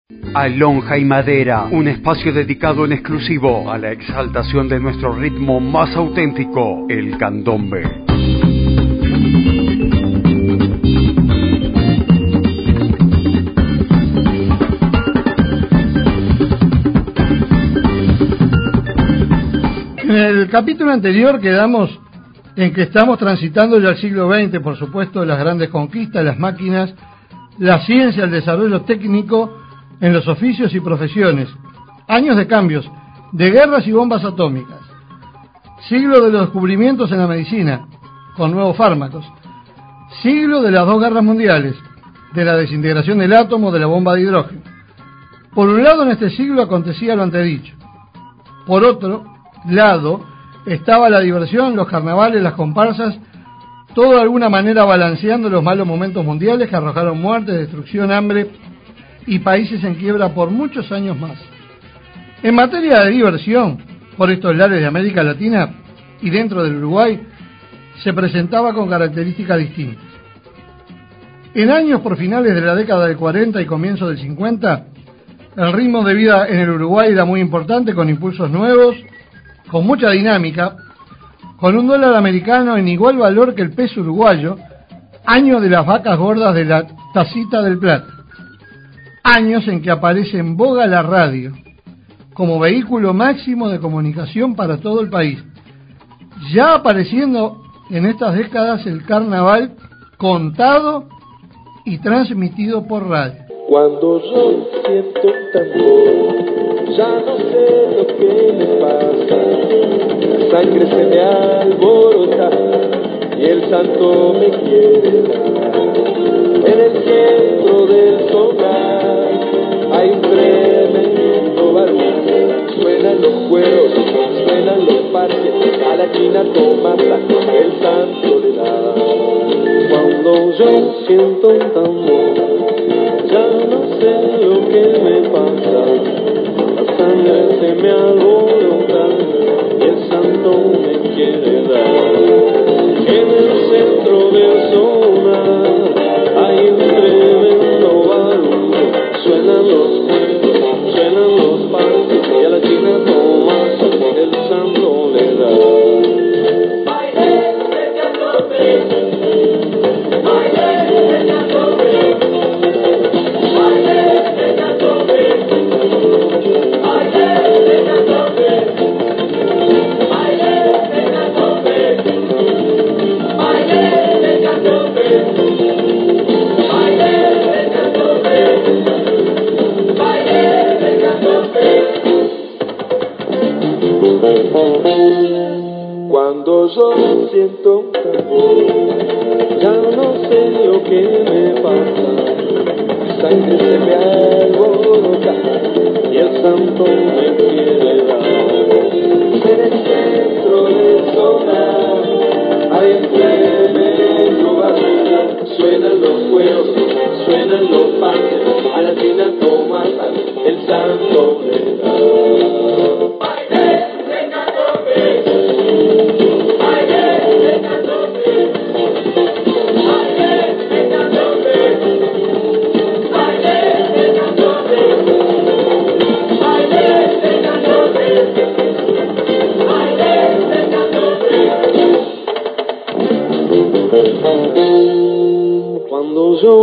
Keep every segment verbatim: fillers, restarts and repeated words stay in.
Alonja y Madera, un espacio dedicado en exclusivo a la exaltación de nuestro ritmo más auténtico, el candombe. En el capítulo anterior quedamos en que estamos transitando ya el siglo veinte, por supuesto, las grandes conquistas, las máquinas, la ciencia, el desarrollo técnico en los oficios y profesiones, años de cambios, de guerras y bombas atómicas, siglo de los descubrimientos en la medicina, con nuevos fármacos, siglo de las dos guerras mundiales, de la desintegración del átomo, de la bomba de hidrógeno. Por un lado, en este siglo acontecía lo antedicho. Por otro lado, estaba la diversión, los carnavales, las comparsas, todo de alguna manera balanceando los malos momentos mundiales que arrojaron muerte, destrucción, hambre y países en quiebra por muchos años más. En materia de diversión, por estos lares de América Latina y dentro del Uruguay, se presentaba con características distintas. En años por finales de la década del cuarenta y comienzo del cincuenta, el ritmo de vida en el Uruguay era muy importante, con impulsos nuevos, con mucha dinámica, con un dólar americano en igual valor que el peso uruguayo, años de las vacas gordas de la tacita del plata, años en que aparece en boga la radio como vehículo máximo de comunicación para todo el país, ya apareciendo en estas décadas el carnaval contado y transmitido por radio. Cuando yo siento un tambor, ya no sé lo que me pasa, la sangre se me alborota y el santo me quiere dar. En el centro del solar hay un tremendo barullo, suenan los cueros, suenan los parques, a la china Tomasa el santo le da. Cuando yo siento un tambor, ya no sé lo que me pasa, la sangre se me alborota y el santo me quiere dar. En el centro del sonar hay un tremendo barullo, suenan los cueros, suenan los parques y a la china Tomasa el santo le da. Baile de candombe, baile de candombe. Cuando yo siento un tambor, ya no sé lo que me pasa, la sangre se me alborota y el santo me quiere dar. En el centro del sonar hay un tremendo barullo, suenan los cueros, suenan los parques, a la china Tomasa el santo le da. Cuando yo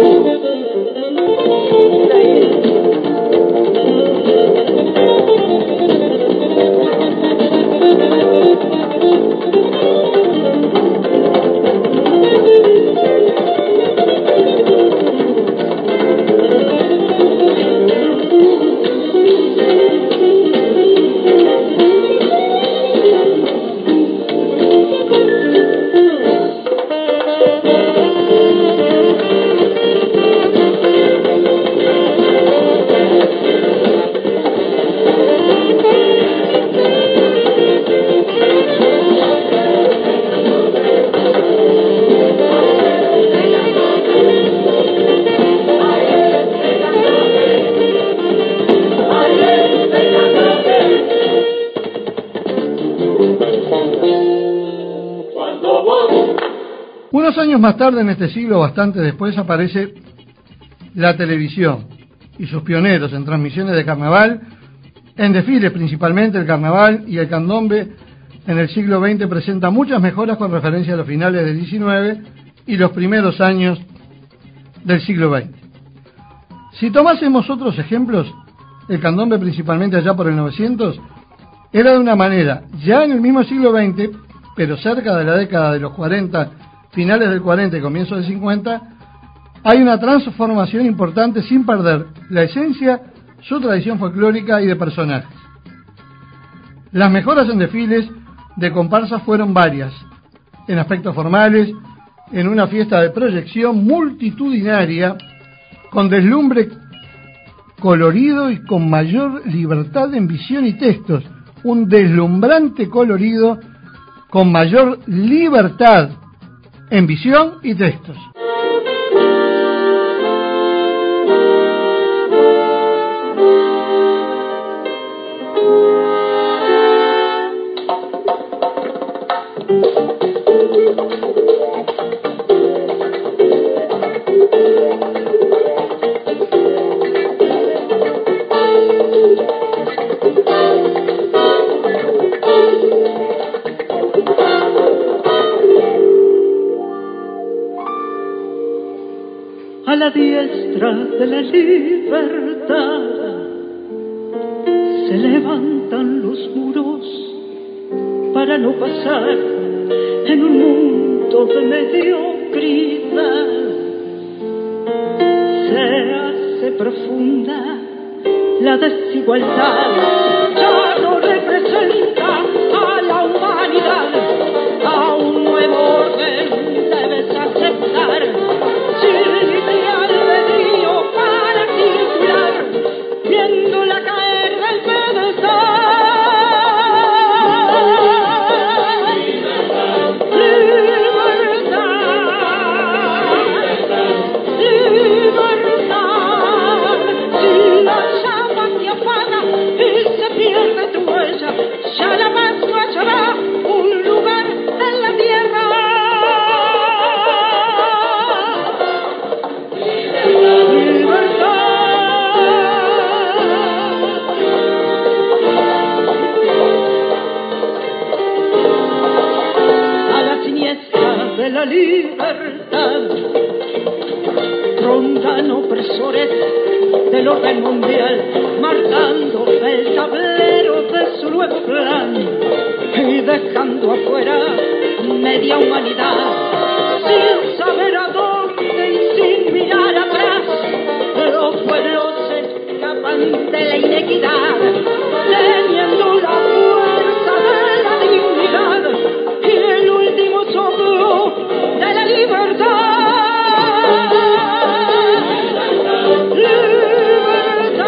Unos años más tarde, en este siglo, bastante después, aparece la televisión, y sus pioneros en transmisiones de carnaval, en desfiles principalmente. El carnaval y el candombe en el siglo veinte presenta muchas mejoras con referencia a los finales del diecinueve y los primeros años del siglo veinte. Si tomásemos otros ejemplos, el candombe principalmente allá por el novecientos era de una manera, ya en el mismo siglo veinte, pero cerca de la década de los cuarenta, finales del cuarenta y comienzos del cincuenta, hay una transformación importante sin perder la esencia, su tradición folclórica y de personajes. Las mejoras en desfiles de comparsas fueron varias, en aspectos formales, en una fiesta de proyección multitudinaria, con deslumbre colorido y con mayor libertad en visión y textos, un deslumbrante colorido con mayor libertad en visión y textos. A la diestra de la libertad se levantan los muros para no pasar en un mundo de mediocridad. Se hace profunda la desigualdad, ya no representa a la humanidad, a un nuevo orden debes aceptar. Libre albedrío para circular, viéndola caer del pedestal. Libertad, libertad. Si la llama te apaga y se pierde tu huella, ya la paz no hallará un lugar en la tierra. De la libertad rondan opresores del orden mundial, marcando el tablero de su nuevo plan y dejando afuera media humanidad, sin saber a dónde y sin mirar atrás. Los pueblos escapan de la inequidad, teniendo la fuerza de la dignidad y el último soplo de la libertad. Libertad,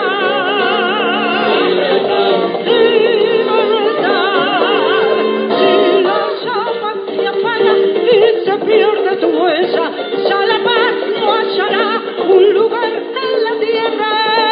libertad. Si la llama se apaga y se pierde tu huella, ya la paz no hallará un lugar en la tierra.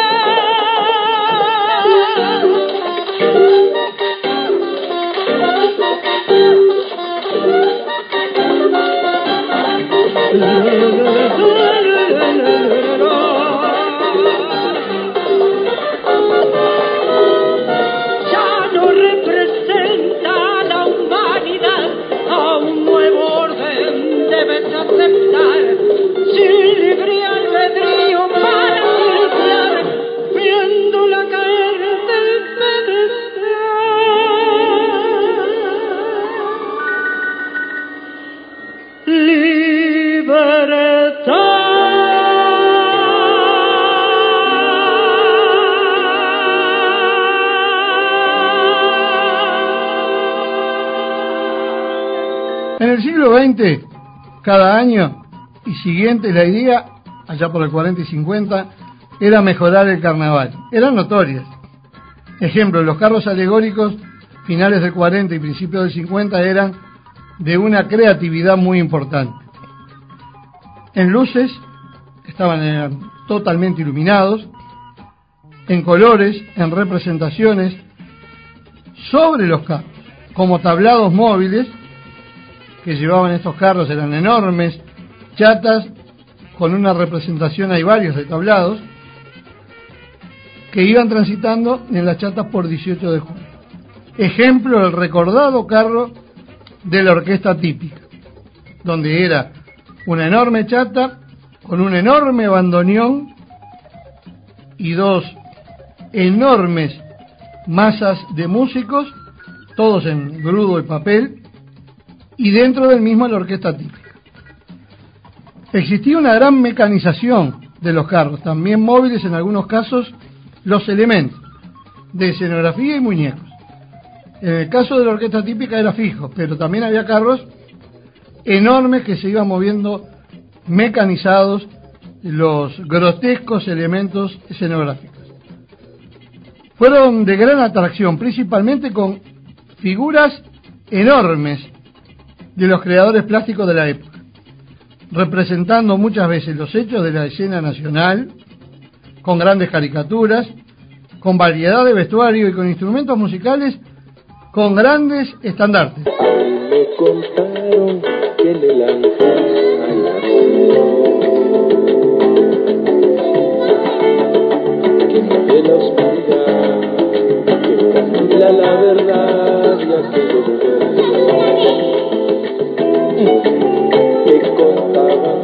Ya no representa a la humanidad, a un nuevo orden debes aceptar. Sin libre albedrío para circular, viéndola caer del pedestal. Libertad. En el siglo veinte, cada año y siguiente, la idea, allá por el cuarenta y cincuenta, era mejorar el carnaval. Eran notorias. Ejemplo, los carros alegóricos, finales del cuarenta y principios del cincuenta, eran de una creatividad muy importante. En luces, estaban eran totalmente iluminados, en colores, en representaciones, sobre los carros, como tablados móviles que llevaban estos carros, eran enormes, chatas, con una representación, hay varios de tablados, que iban transitando en las chatas por dieciocho de julio. Ejemplo, el recordado carro de la orquesta típica, donde era una enorme chata con un enorme bandoneón y dos enormes masas de músicos, todos en grudo y papel, y dentro del mismo la orquesta típica. Existía una gran mecanización de los carros, también móviles en algunos casos los elementos de escenografía y muñecos. En el caso de la orquesta típica era fijo, pero también había carros enormes que se iban moviendo mecanizados, los grotescos elementos escenográficos. Fueron de gran atracción, principalmente con figuras enormes de los creadores plásticos de la época, representando muchas veces los hechos de la escena nacional, con grandes caricaturas, con variedad de vestuario y con instrumentos musicales, con grandes estandartes. Me contaron que en el ángel hay la que mueve la oscuridad, que castiga la verdad y aquello que contaban.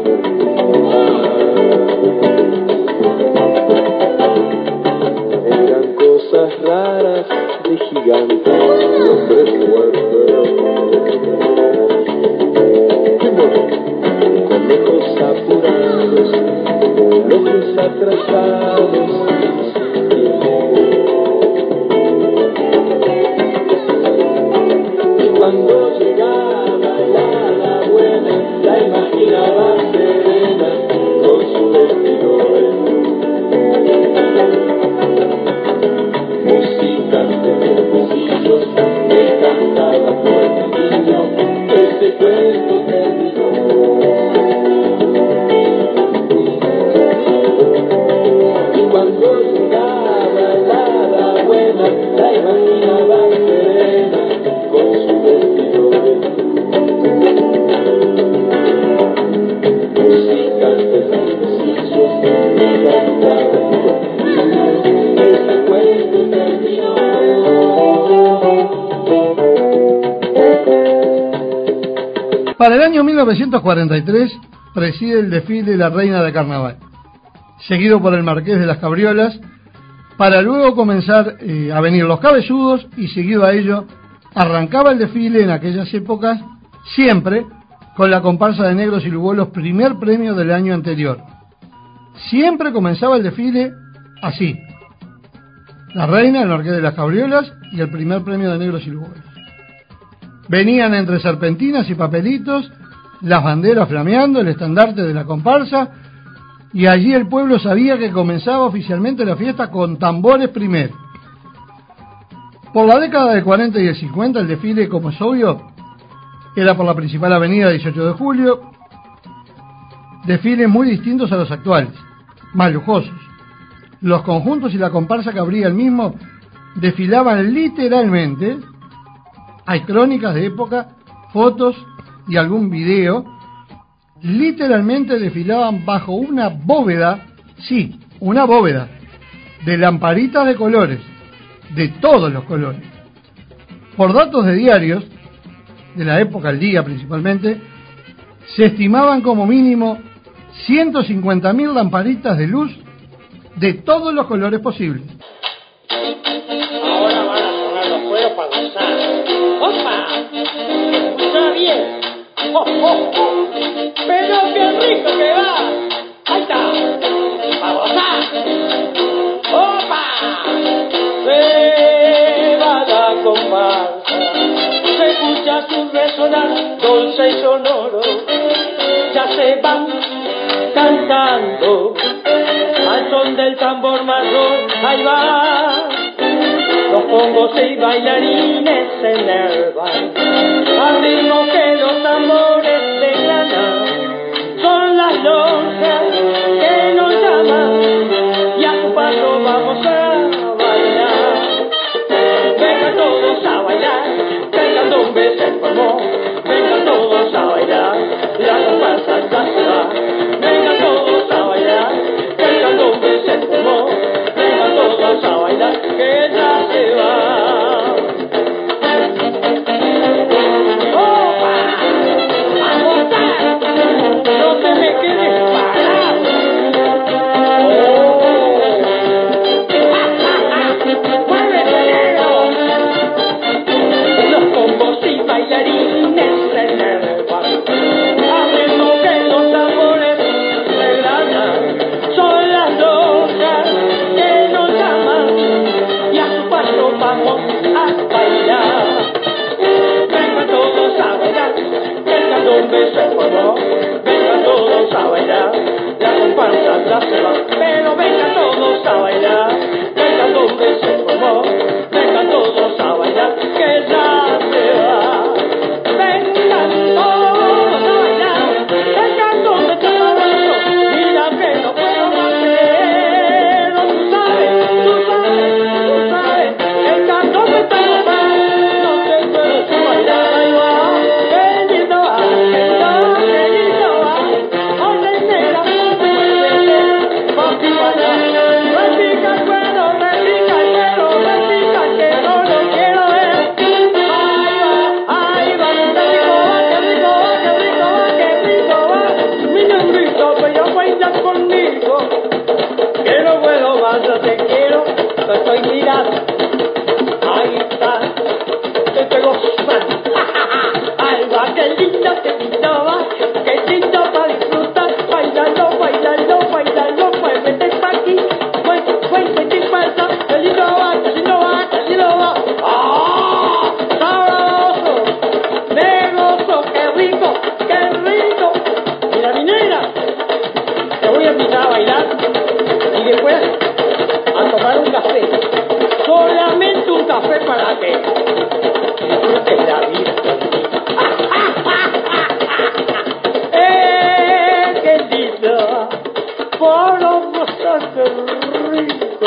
Eran cosas raras de gigantes y hombres fuertes, conejos apurados, lobos atrasados, y cuando llegaba la hada buena, la imaginaba serena con su vestido de luz. Música de pasillos que cantaba por el niño, ese cuento terminó. Y cuando llegaba la hada buena, la imaginaba serena con su vestido de luz. Música de pasillos que cantaba por el niño, ese cuento terminó. Para el año mil novecientos cuarenta y tres preside el desfile La Reina de Carnaval, seguido por el Marqués de las Cabriolas, para luego comenzar eh, a venir los Cabezudos, y seguido a ello arrancaba el desfile en aquellas épocas, siempre con la comparsa de Negros y Lugolos, primer premio del año anterior. Siempre comenzaba el desfile así: la Reina, el Marqués de las Cabriolas y el primer premio de Negros y Lugolos. Venían entre serpentinas y papelitos las banderas flameando, el estandarte de la comparsa, y allí el pueblo sabía que comenzaba oficialmente la fiesta con tambores primero. Por la década del cuarenta y el cincuenta, el desfile, como es obvio, era por la principal avenida dieciocho de julio, desfiles muy distintos a los actuales, más lujosos. Los conjuntos y la comparsa que abría el mismo desfilaban literalmente. Hay crónicas de época, fotos y algún video. Literalmente desfilaban bajo una bóveda, sí, una bóveda, de lamparitas de colores, de todos los colores. Por datos de diarios, de la época, el día principalmente, se estimaban como mínimo ciento cincuenta mil lamparitas de luz de todos los colores posibles. Ahora van a sonar los cueros para gozar. ¡Opa! ¡Escucha bien! ¡Oh, oh, oh! ¡Pero qué rico que va! ¡Ahí está! ¡Para gozar! ¡Opa! Se va la comparsa, se escucha su resonar dulce y sonoro. Ya se van cantando al son del tambor mayor. Ahí va los pongos y bailarines se enervan al ritmo que los tambores declaman. Son las lonjas que nos llaman y a su paso vamos a bailar. Vengan todos a bailar, vengan donde se formó, vengan todos a bailar, la comparsa ya se va. Vengan todos a bailar, vengan donde se formó, vengan todos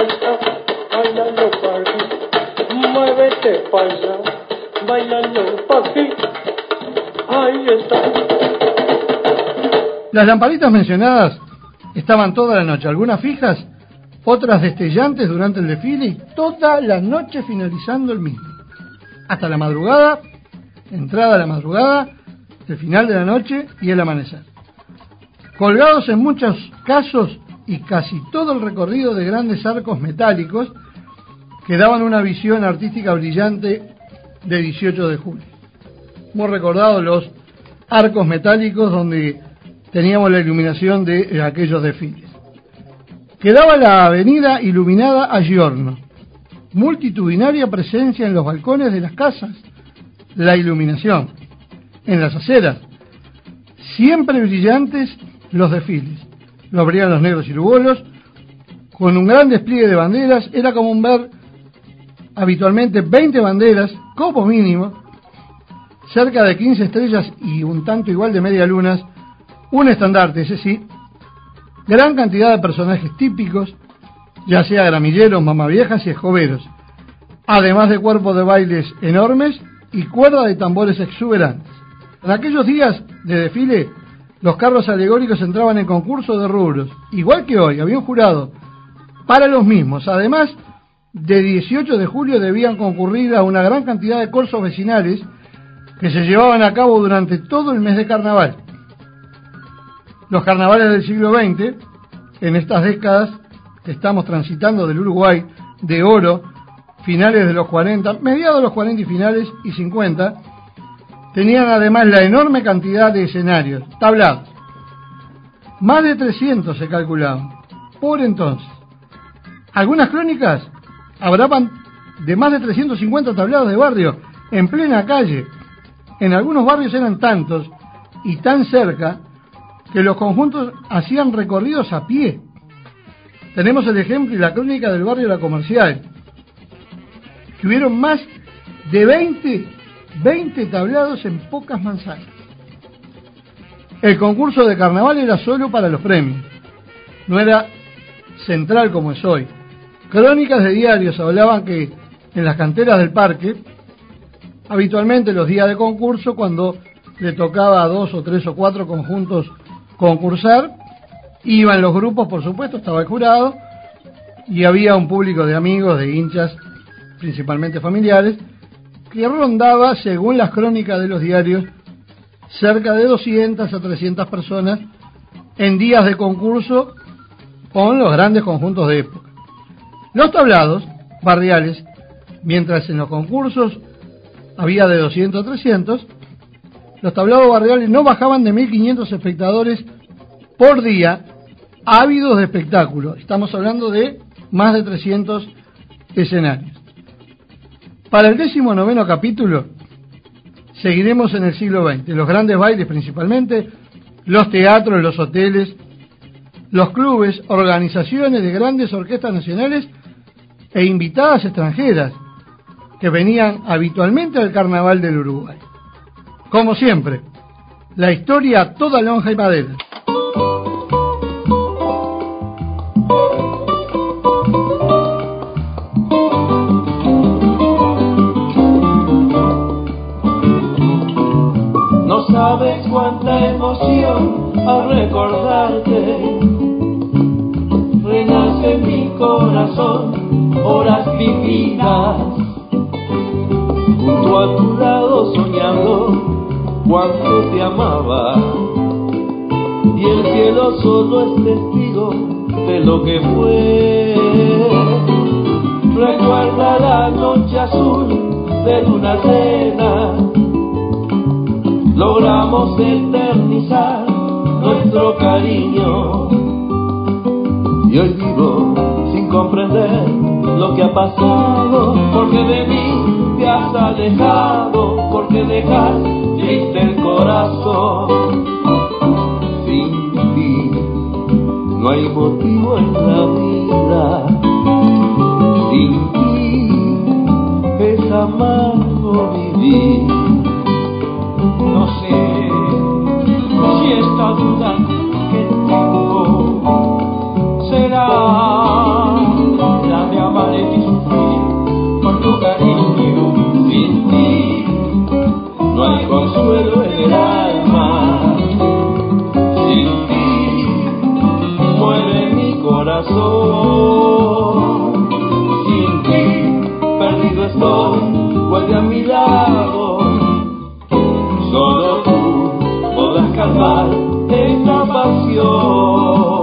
está, bailando pa' aquí, muévete pa' allá, bailando pa' aquí, ahí está. Las lamparitas mencionadas estaban toda la noche, algunas fijas, otras destellantes durante el desfile y toda la noche finalizando el mismo. Hasta la madrugada, entrada la madrugada, el final de la noche y el amanecer. Colgados en muchos casos y casi todo el recorrido de grandes arcos metálicos que daban una visión artística brillante de dieciocho de julio. Hemos recordado los arcos metálicos donde teníamos la iluminación de aquellos desfiles. Quedaba la avenida iluminada a giorno, multitudinaria presencia en los balcones de las casas, la iluminación, en las aceras, siempre brillantes los desfiles, los brillan los negros y lugolos, con un gran despliegue de banderas, era común ver habitualmente veinte banderas, como mínimo, cerca de quince estrellas y un tanto igual de media lunas, un estandarte, ese sí, gran cantidad de personajes típicos, ya sea gramilleros, mamaviejas y escoberos, además de cuerpos de bailes enormes y cuerda de tambores exuberantes. En aquellos días de desfile, los carros alegóricos entraban en concurso de rubros, igual que hoy, había un jurado para los mismos. Además, de dieciocho de julio debían concurrir a una gran cantidad de corsos vecinales que se llevaban a cabo durante todo el mes de carnaval. Los carnavales del siglo veinte, en estas décadas que estamos transitando del Uruguay de oro, finales de los cuarenta, mediados de los cuarenta y finales y cincuenta, tenían además la enorme cantidad de escenarios, tablados. Más de trescientos se calculaban, por entonces. Algunas crónicas hablaban de más de trescientos cincuenta tablados de barrio en plena calle. En algunos barrios eran tantos y tan cerca que los conjuntos hacían recorridos a pie. Tenemos el ejemplo y la crónica del barrio La Comercial, que hubieron más de veinte, veinte tablados en pocas manzanas. El concurso de carnaval era solo para los premios, no era central como es hoy. Crónicas de diarios hablaban que en las canteras del parque, habitualmente los días de concurso, cuando le tocaba a dos o tres o cuatro conjuntos concursar, iban los grupos, por supuesto, estaba el jurado y había un público de amigos, de hinchas, principalmente familiares, que rondaba, según las crónicas de los diarios, cerca de doscientas a trescientas personas en días de concurso con los grandes conjuntos de época. Los tablados barriales, mientras en los concursos había de doscientos a trescientos, los tablados barriales no bajaban de mil quinientos espectadores por día, ávidos de espectáculo. Estamos hablando de más de trescientos escenarios. Para el décimo noveno capítulo, seguiremos en el siglo veinte. Los grandes bailes principalmente, los teatros, los hoteles, los clubes, organizaciones de grandes orquestas nacionales e invitadas extranjeras que venían habitualmente al Carnaval del Uruguay. Como siempre, la historia toda lonja y madera. No sabes cuánta emoción al recordarte, renace en mi corazón horas vividas, junto a tu lado soñando cuánto te amaba, y el cielo solo es testigo de lo que fue. Recuerda la noche azul de luna llena, logramos eternizar nuestro cariño, y hoy vivo sin comprender lo que ha pasado, porque de mí te has alejado, porque dejas triste el corazón. Sin ti no hay motivo en la vida, sin ti es amargo vivir. No sé si esta duda que tengo será la vuelve a mi lado. Solo tú podrás calmar esta pasión.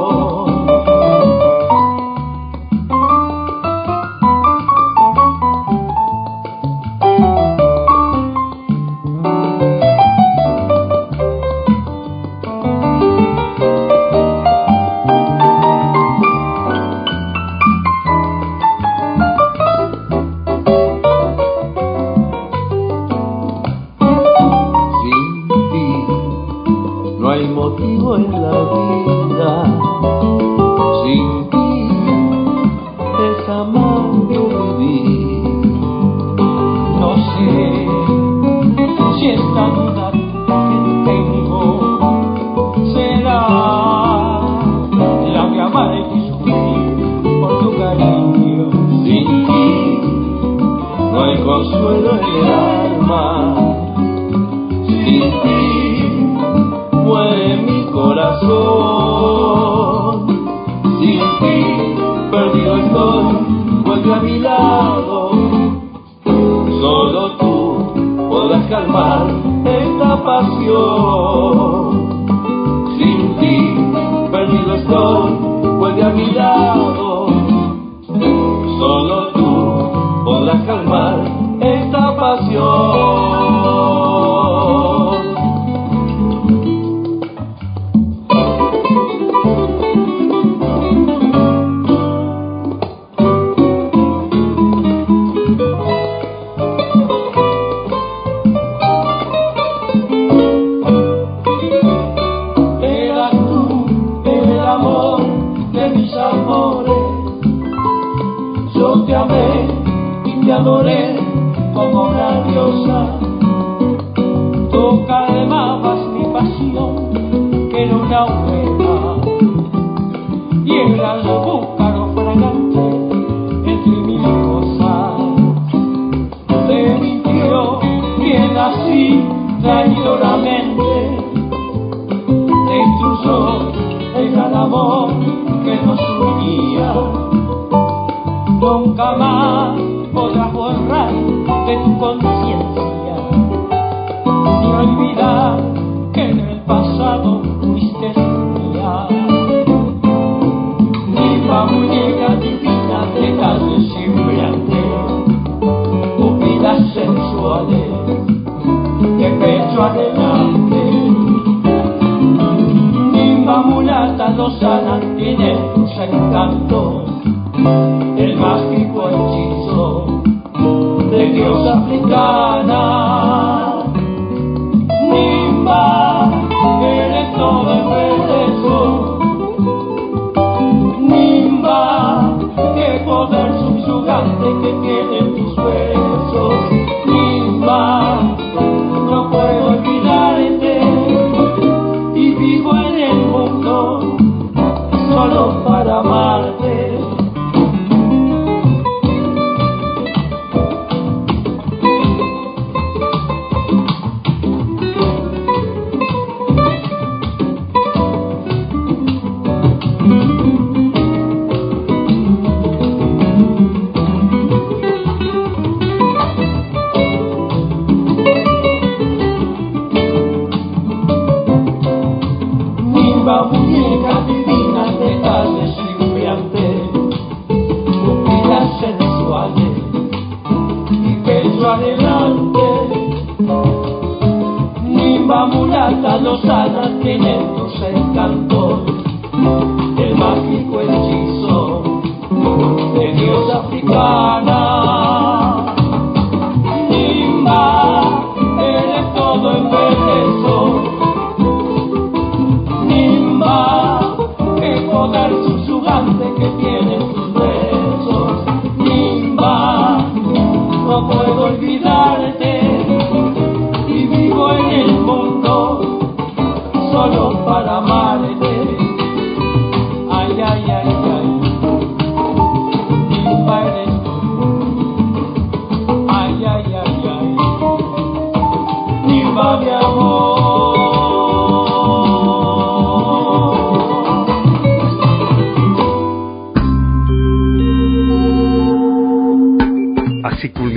Ay, ay, ay, ay, Nimba eres tú.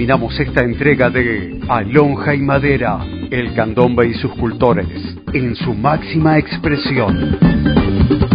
terminamos esta entrega de Alonja y Madera, el candombe y sus cultores, en su máxima expresión.